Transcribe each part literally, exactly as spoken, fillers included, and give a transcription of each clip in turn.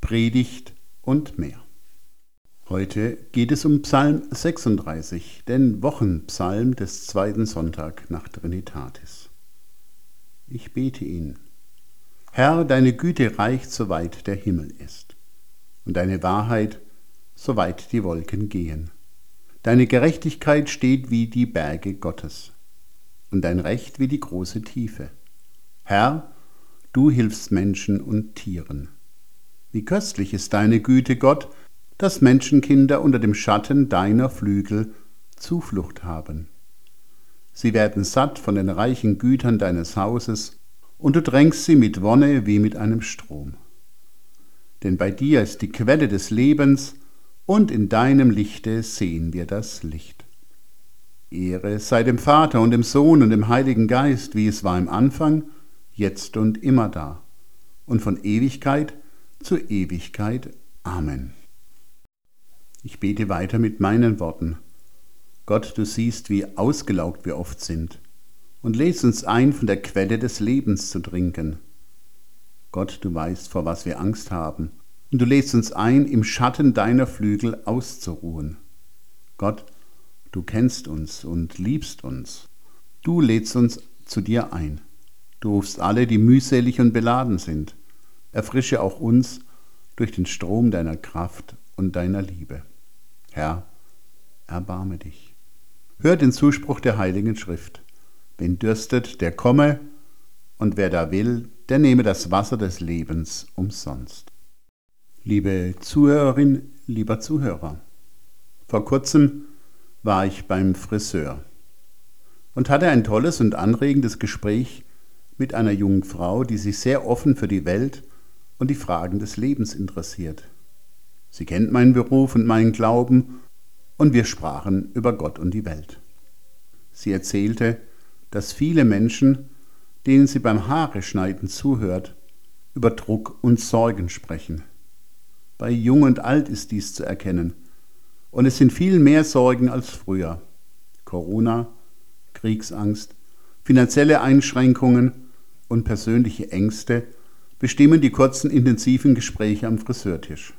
Predigt und mehr. Heute geht es um Psalm sechsunddreißig, den Wochenpsalm des zweiten Sonntag nach Trinitatis. Ich bete ihn. Herr, deine Güte reicht, soweit der Himmel ist, und deine Wahrheit, soweit die Wolken gehen. Deine Gerechtigkeit steht wie die Berge Gottes, und dein Recht wie die große Tiefe. Herr, du hilfst Menschen und Tieren. Wie köstlich ist deine Güte, Gott, dass Menschenkinder unter dem Schatten deiner Flügel Zuflucht haben. Sie werden satt von den reichen Gütern deines Hauses, und du drängst sie mit Wonne wie mit einem Strom. Denn bei dir ist die Quelle des Lebens, und in deinem Lichte sehen wir das Licht. Ehre sei dem Vater und dem Sohn und dem Heiligen Geist, wie es war im Anfang, jetzt und immer da, und von Ewigkeit zu Ewigkeit. Amen. Ich bete weiter mit meinen Worten. Gott, du siehst, wie ausgelaugt wir oft sind, und lädst uns ein, von der Quelle des Lebens zu trinken. Gott, du weißt, vor was wir Angst haben, und du lädst uns ein, im Schatten deiner Flügel auszuruhen. Gott, du kennst uns und liebst uns. Du lädst uns zu dir ein. Du rufst alle, die mühselig und beladen sind. Erfrische auch uns durch den Strom deiner Kraft und deiner Liebe. Herr, erbarme dich. Hör den Zuspruch der Heiligen Schrift. Wen dürstet, der komme, und wer da will, der nehme das Wasser des Lebens umsonst. Liebe Zuhörerin, lieber Zuhörer, vor kurzem war ich beim Friseur und hatte ein tolles und anregendes Gespräch mit einer jungen Frau, die sich sehr offen für die Welt und die Fragen des Lebens interessiert. Sie kennt meinen Beruf und meinen Glauben, und wir sprachen über Gott und die Welt. Sie erzählte, dass viele Menschen, denen sie beim Haareschneiden zuhört, über Druck und Sorgen sprechen. Bei Jung und Alt ist dies zu erkennen, und es sind viel mehr Sorgen als früher. Corona, Kriegsangst, finanzielle Einschränkungen und persönliche Ängste bestimmen die kurzen, intensiven Gespräche am Friseurtisch.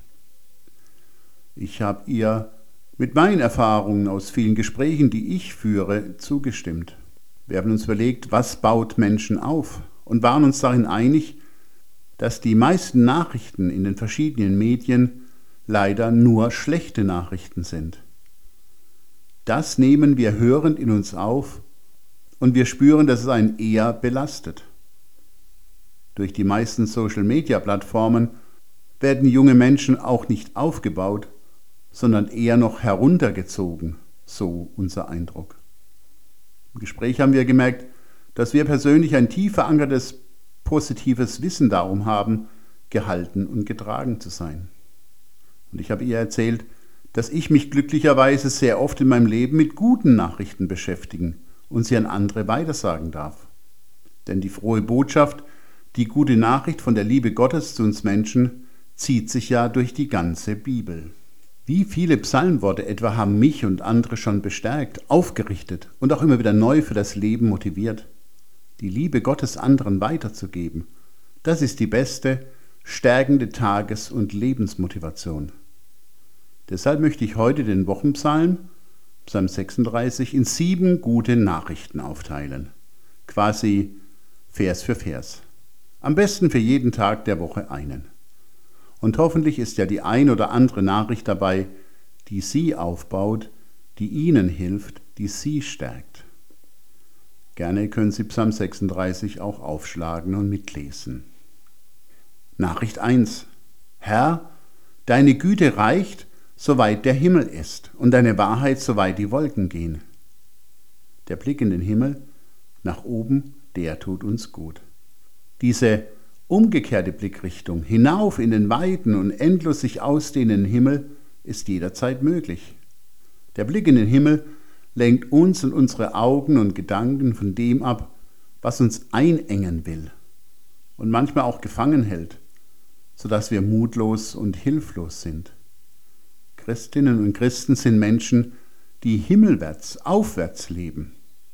Ich habe ihr mit meinen Erfahrungen aus vielen Gesprächen, die ich führe, zugestimmt. Wir haben uns überlegt, was baut Menschen auf, und waren uns darin einig, dass die meisten Nachrichten in den verschiedenen Medien leider nur schlechte Nachrichten sind. Das nehmen wir hörend in uns auf, und wir spüren, dass es einen eher belastet. Durch die meisten Social-Media-Plattformen werden junge Menschen auch nicht aufgebaut, sondern eher noch heruntergezogen, so unser Eindruck. Im Gespräch haben wir gemerkt, dass wir persönlich ein tief verankertes, positives Wissen darum haben, gehalten und getragen zu sein. Und ich habe ihr erzählt, dass ich mich glücklicherweise sehr oft in meinem Leben mit guten Nachrichten beschäftigen und sie an andere weitersagen darf. Denn die frohe Botschaft, die gute Nachricht von der Liebe Gottes zu uns Menschen, zieht sich ja durch die ganze Bibel. Wie viele Psalmworte etwa haben mich und andere schon bestärkt, aufgerichtet und auch immer wieder neu für das Leben motiviert. Die Liebe Gottes anderen weiterzugeben, das ist die beste, stärkende Tages- und Lebensmotivation. Deshalb möchte ich heute den Wochenpsalm, Psalm sechsunddreißig, in sieben gute Nachrichten aufteilen, quasi Vers für Vers. Am besten für jeden Tag der Woche einen. Und hoffentlich ist ja die ein oder andere Nachricht dabei, die Sie aufbaut, die Ihnen hilft, die Sie stärkt. Gerne können Sie Psalm sechsunddreißig auch aufschlagen und mitlesen. Nachricht eins. Herr, deine Güte reicht, soweit der Himmel ist, und deine Wahrheit, soweit die Wolken gehen. Der Blick in den Himmel, nach oben, der tut uns gut. Diese umgekehrte Blickrichtung hinauf in den weiten und endlos sich ausdehnenden Himmel ist jederzeit möglich. Der Blick in den Himmel lenkt uns und unsere Augen und Gedanken von dem ab, was uns einengen will und manchmal auch gefangen hält, sodass wir mutlos und hilflos sind. Christinnen und Christen sind Menschen, die himmelwärts, aufwärts leben.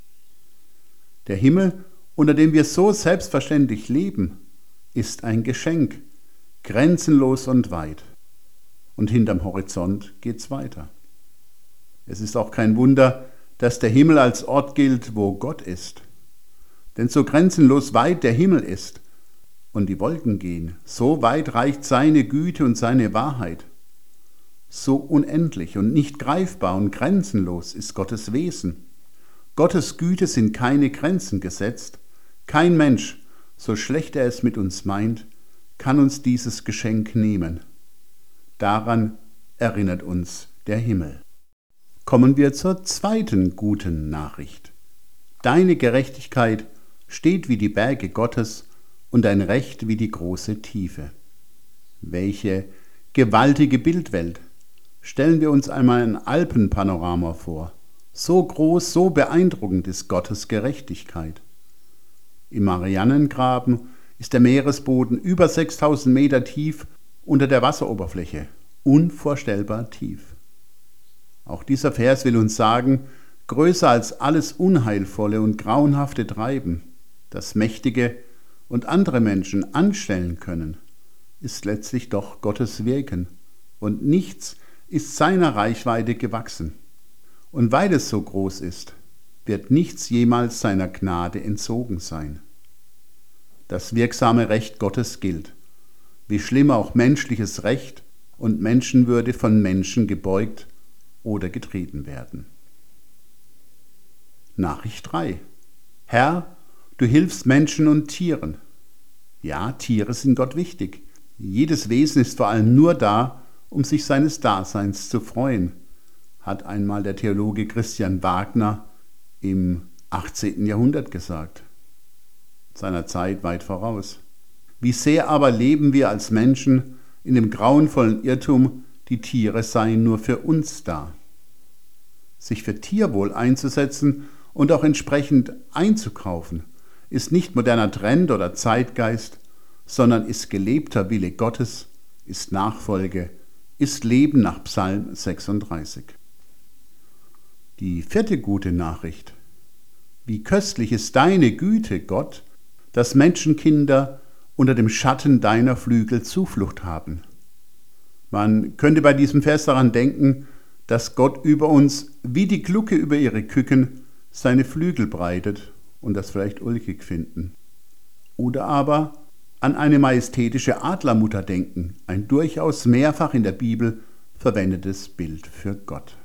Der Himmel, unter dem wir so selbstverständlich leben, ist ein Geschenk, grenzenlos und weit. Und hinterm Horizont geht's weiter. Es ist auch kein Wunder, dass der Himmel als Ort gilt, wo Gott ist. Denn so grenzenlos weit der Himmel ist und die Wolken gehen, so weit reicht seine Güte und seine Wahrheit. So unendlich und nicht greifbar und grenzenlos ist Gottes Wesen. Gottes Güte sind keine Grenzen gesetzt. Kein Mensch, so schlecht er es mit uns meint, kann uns dieses Geschenk nehmen. Daran erinnert uns der Himmel. Kommen wir zur zweiten guten Nachricht. Deine Gerechtigkeit steht wie die Berge Gottes und dein Recht wie die große Tiefe. Welche gewaltige Bildwelt! Stellen wir uns einmal ein Alpenpanorama vor. So groß, so beeindruckend ist Gottes Gerechtigkeit. Im Marianengraben ist der Meeresboden über sechstausend Meter tief unter der Wasseroberfläche. Unvorstellbar tief. Auch dieser Vers will uns sagen, größer als alles Unheilvolle und Grauenhafte Treiben, das Mächtige und andere Menschen anstellen können, ist letztlich doch Gottes Wirken und nichts ist seiner Reichweite gewachsen. Und weil es so groß ist, wird nichts jemals seiner Gnade entzogen sein. Das wirksame Recht Gottes gilt, wie schlimm auch menschliches Recht und Menschenwürde von Menschen gebeugt oder getreten werden. Nachricht drei. Herr, du hilfst Menschen und Tieren. Ja, Tiere sind Gott wichtig. Jedes Wesen ist vor allem nur da, um sich seines Daseins zu freuen, hat einmal der Theologe Christian Wagner im achtzehnten Jahrhundert gesagt. Seiner Zeit weit voraus. Wie sehr aber leben wir als Menschen in dem grauenvollen Irrtum, die Tiere seien nur für uns da. Sich für Tierwohl einzusetzen und auch entsprechend einzukaufen, ist nicht moderner Trend oder Zeitgeist, sondern ist gelebter Wille Gottes, ist Nachfolge, ist Leben nach Psalm sechsunddreißig. Die vierte gute Nachricht. Wie köstlich ist deine Güte, Gott, dass Menschenkinder unter dem Schatten deiner Flügel Zuflucht haben. Man könnte bei diesem Vers daran denken, dass Gott über uns wie die Glucke über ihre Küken seine Flügel breitet und das vielleicht ulkig finden. Oder aber an eine majestätische Adlermutter denken, ein durchaus mehrfach in der Bibel verwendetes Bild für Gott.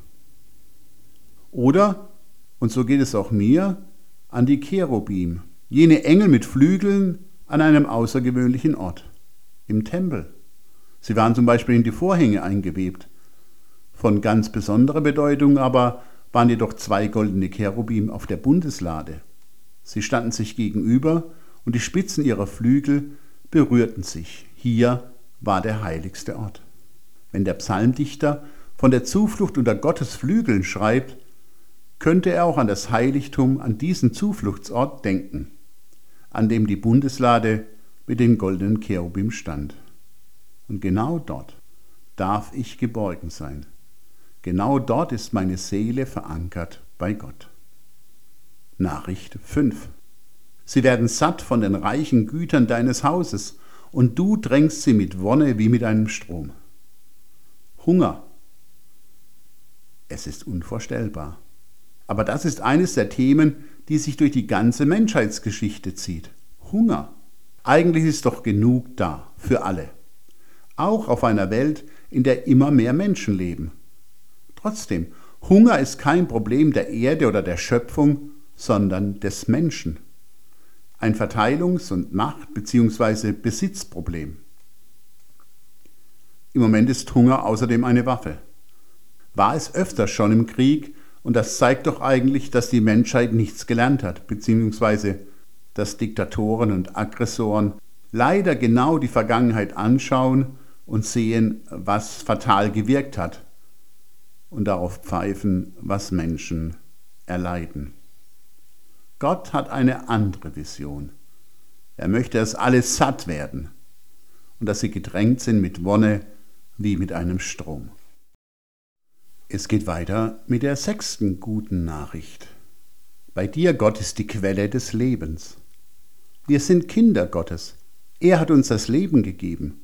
Oder, und so geht es auch mir, an die Cherubim, jene Engel mit Flügeln an einem außergewöhnlichen Ort, im Tempel. Sie waren zum Beispiel in die Vorhänge eingewebt. Von ganz besonderer Bedeutung aber waren jedoch zwei goldene Cherubim auf der Bundeslade. Sie standen sich gegenüber und die Spitzen ihrer Flügel berührten sich. Hier war der heiligste Ort. Wenn der Psalmdichter von der Zuflucht unter Gottes Flügeln schreibt, könnte er auch an das Heiligtum, an diesen Zufluchtsort denken, an dem die Bundeslade mit den goldenen Cherubim stand. Und genau dort darf ich geborgen sein. Genau dort ist meine Seele verankert bei Gott. Nachricht fünf. Sie werden satt von den reichen Gütern deines Hauses, und du drängst sie mit Wonne wie mit einem Strom. Hunger. Es ist unvorstellbar. Aber das ist eines der Themen, die sich durch die ganze Menschheitsgeschichte zieht. Hunger. Eigentlich ist doch genug da, für alle. Auch auf einer Welt, in der immer mehr Menschen leben. Trotzdem, Hunger ist kein Problem der Erde oder der Schöpfung, sondern des Menschen. Ein Verteilungs- und Macht- bzw. Besitzproblem. Im Moment ist Hunger außerdem eine Waffe. War es öfter schon im Krieg, und das zeigt doch eigentlich, dass die Menschheit nichts gelernt hat, beziehungsweise dass Diktatoren und Aggressoren leider genau die Vergangenheit anschauen und sehen, was fatal gewirkt hat, und darauf pfeifen, was Menschen erleiden. Gott hat eine andere Vision. Er möchte, dass alle satt werden und dass sie gedrängt sind mit Wonne wie mit einem Strom. Es geht weiter mit der sechsten guten Nachricht. Bei dir, Gott, ist die Quelle des Lebens. Wir sind Kinder Gottes. Er hat uns das Leben gegeben.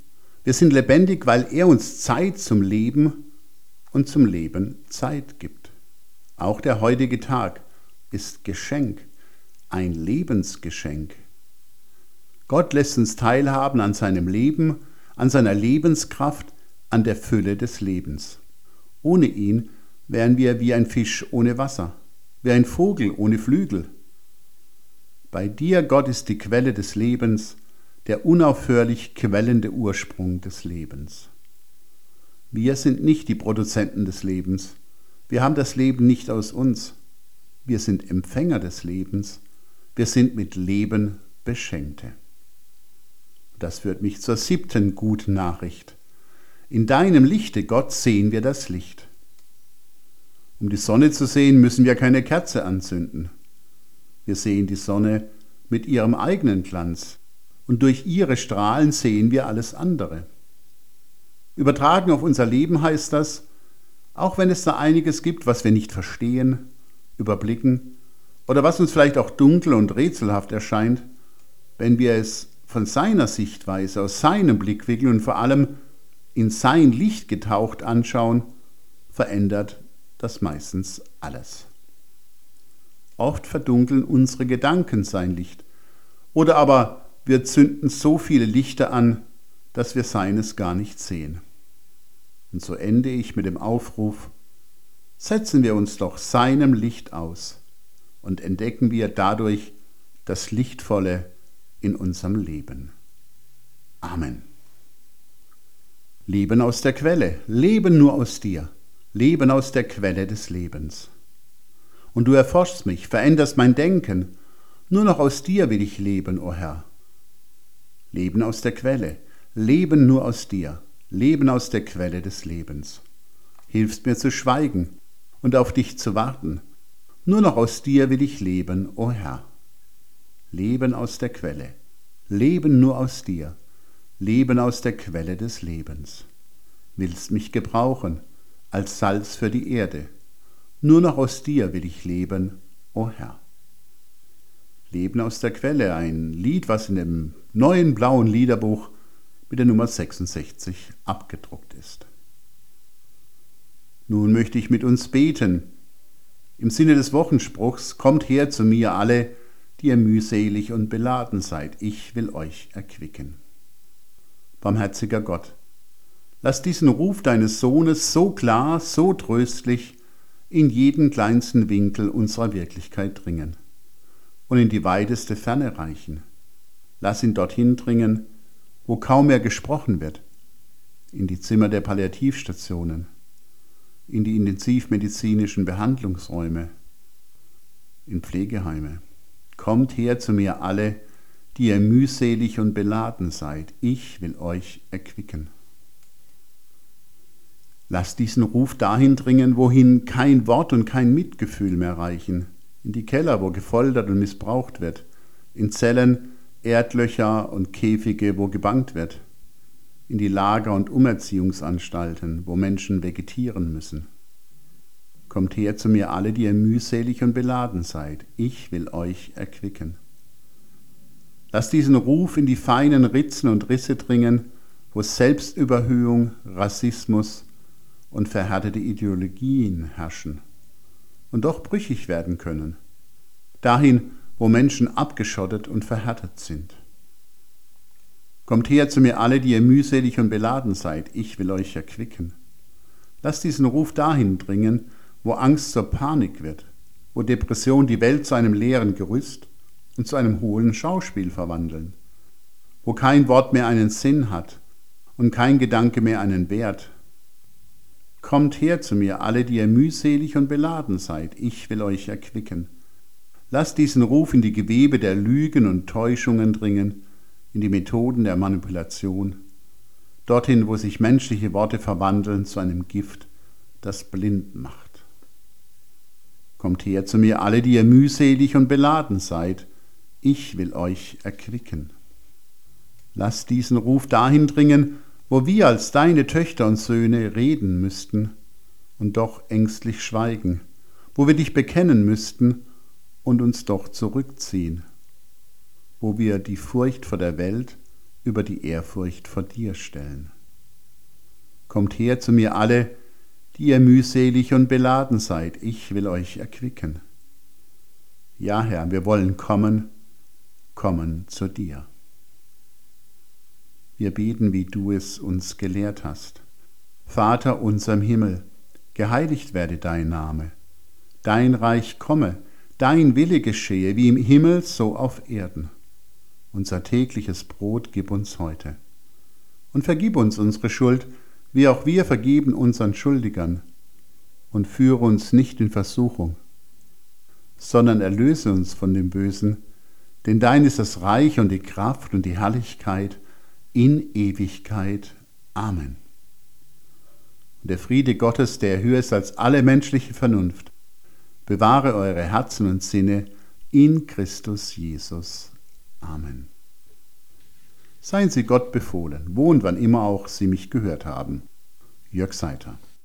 Wir sind lebendig, weil er uns Zeit zum Leben und zum Leben Zeit gibt. Auch der heutige Tag ist Geschenk, ein Lebensgeschenk. Gott lässt uns teilhaben an seinem Leben, an seiner Lebenskraft, an der Fülle des Lebens. Ohne ihn wären wir wie ein Fisch ohne Wasser, wie ein Vogel ohne Flügel. Bei dir, Gott, ist die Quelle des Lebens, der unaufhörlich quellende Ursprung des Lebens. Wir sind nicht die Produzenten des Lebens. Wir haben das Leben nicht aus uns. Wir sind Empfänger des Lebens. Wir sind mit Leben Beschenkte. Das führt mich zur siebten guten Nachricht. In deinem Lichte, Gott, sehen wir das Licht. Um die Sonne zu sehen, müssen wir keine Kerze anzünden. Wir sehen die Sonne mit ihrem eigenen Glanz und durch ihre Strahlen sehen wir alles andere. Übertragen auf unser Leben heißt das, auch wenn es da einiges gibt, was wir nicht verstehen, überblicken oder was uns vielleicht auch dunkel und rätselhaft erscheint, wenn wir es von seiner Sichtweise, aus seinem Blickwinkel und vor allem in sein Licht getaucht anschauen, verändert das meistens alles. Oft verdunkeln unsere Gedanken sein Licht, oder aber wir zünden so viele Lichter an, dass wir seines gar nicht sehen. Und so ende ich mit dem Aufruf, setzen wir uns doch seinem Licht aus und entdecken wir dadurch das Lichtvolle in unserem Leben. Amen. Leben aus der Quelle, Leben nur aus dir, Leben aus der Quelle des Lebens. Und du erforschst mich, veränderst mein Denken, nur noch aus dir will ich leben, o Herr. Leben aus der Quelle, Leben nur aus dir, Leben aus der Quelle des Lebens. Hilfst mir zu schweigen und auf dich zu warten, nur noch aus dir will ich leben, o Herr. Leben aus der Quelle, Leben nur aus dir, Leben aus der Quelle des Lebens. Willst mich gebrauchen als Salz für die Erde, nur noch aus dir will ich leben, o Herr. Leben aus der Quelle, ein Lied, was in dem neuen blauen Liederbuch mit der Nummer sechsundsechzig abgedruckt ist. Nun möchte ich mit uns beten. Im Sinne des Wochenspruchs, kommt her zu mir alle, die ihr mühselig und beladen seid, ich will euch erquicken. Barmherziger Gott, lass diesen Ruf deines Sohnes so klar, so tröstlich in jeden kleinsten Winkel unserer Wirklichkeit dringen und in die weiteste Ferne reichen. Lass ihn dorthin dringen, wo kaum mehr gesprochen wird, in die Zimmer der Palliativstationen, in die intensivmedizinischen Behandlungsräume, in Pflegeheime. Kommt her zu mir alle, die ihr mühselig und beladen seid, ich will euch erquicken. Lasst diesen Ruf dahin dringen, wohin kein Wort und kein Mitgefühl mehr reichen, in die Keller, wo gefoltert und missbraucht wird, in Zellen, Erdlöcher und Käfige, wo gebannt wird, in die Lager- und Umerziehungsanstalten, wo Menschen vegetieren müssen. Kommt her zu mir alle, die ihr mühselig und beladen seid, ich will euch erquicken. Lasst diesen Ruf in die feinen Ritzen und Risse dringen, wo Selbstüberhöhung, Rassismus und verhärtete Ideologien herrschen und doch brüchig werden können, dahin, wo Menschen abgeschottet und verhärtet sind. Kommt her zu mir alle, die ihr mühselig und beladen seid, ich will euch erquicken. Lasst diesen Ruf dahin dringen, wo Angst zur Panik wird, wo Depression die Welt zu einem leeren Gerüst und zu einem hohlen Schauspiel verwandeln, wo kein Wort mehr einen Sinn hat und kein Gedanke mehr einen Wert. Kommt her zu mir, alle, die ihr mühselig und beladen seid, ich will euch erquicken. Lasst diesen Ruf in die Gewebe der Lügen und Täuschungen dringen, in die Methoden der Manipulation, dorthin, wo sich menschliche Worte verwandeln zu einem Gift, das blind macht. Kommt her zu mir, alle, die ihr mühselig und beladen seid, ich will euch erquicken. Lasst diesen Ruf dahin dringen, wo wir als deine Töchter und Söhne reden müssten und doch ängstlich schweigen, wo wir dich bekennen müssten und uns doch zurückziehen, wo wir die Furcht vor der Welt über die Ehrfurcht vor dir stellen. Kommt her zu mir alle, die ihr mühselig und beladen seid, ich will euch erquicken. Ja, Herr, wir wollen kommen, kommen zu dir. Wir beten, wie du es uns gelehrt hast. Vater unser im Himmel, geheiligt werde dein Name. Dein Reich komme, dein Wille geschehe, wie im Himmel, so auf Erden. Unser tägliches Brot gib uns heute. Und vergib uns unsere Schuld, wie auch wir vergeben unseren Schuldigern. Und führe uns nicht in Versuchung, sondern erlöse uns von dem Bösen, denn dein ist das Reich und die Kraft und die Herrlichkeit in Ewigkeit. Amen. Und der Friede Gottes, der höher ist als alle menschliche Vernunft, bewahre eure Herzen und Sinne in Christus Jesus. Amen. Seien Sie Gott befohlen, wo und wann immer auch Sie mich gehört haben. Jörg Seiter.